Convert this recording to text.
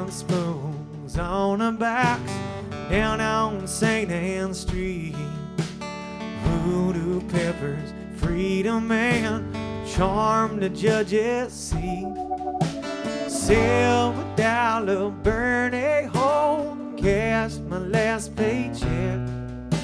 Wooden spoons on a box down on St. Anne Street. Voodoo peppers, freedom and charm the judge's seat. $7 burn a hole, cash my last paycheck.